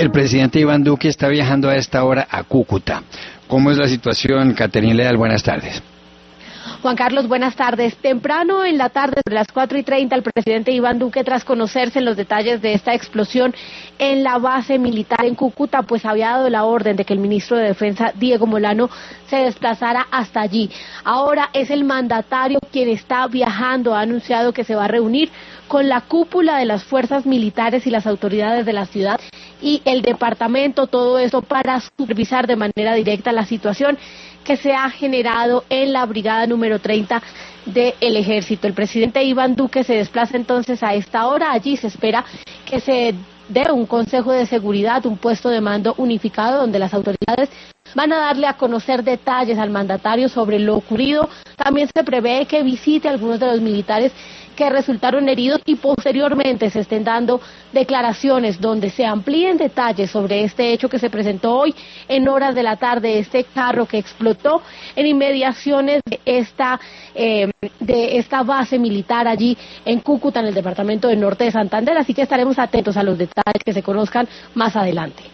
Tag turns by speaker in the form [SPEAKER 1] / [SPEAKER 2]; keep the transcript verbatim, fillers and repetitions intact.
[SPEAKER 1] El presidente Iván Duque está viajando a esta hora a Cúcuta. ¿Cómo es la situación, Caterina Leal? Buenas tardes.
[SPEAKER 2] Juan Carlos, buenas tardes. Temprano en la tarde, sobre las cuatro y treinta, el presidente Iván Duque, tras conocerse los detalles de esta explosión en la base militar en Cúcuta, pues había dado la orden de que el ministro de Defensa, Diego Molano, se desplazara hasta allí. Ahora es el mandatario quien está viajando, ha anunciado que se va a reunir con la cúpula de las fuerzas militares y las autoridades de la ciudad y el departamento, todo esto para supervisar de manera directa la situación que se ha generado en la brigada número treinta del ejército. El presidente Iván Duque se desplaza entonces a esta hora. Allí se espera que se dé un consejo de seguridad, un puesto de mando unificado donde las autoridades van a darle a conocer detalles al mandatario sobre lo ocurrido. También se prevé que visite a algunos de los militares que resultaron heridos y posteriormente se estén dando declaraciones donde se amplíen detalles sobre este hecho que se presentó hoy en horas de la tarde, este carro que explotó en inmediaciones de esta eh, de esta base militar allí en Cúcuta, en el departamento del Norte de Santander. Así que estaremos atentos a los detalles que se conozcan más adelante.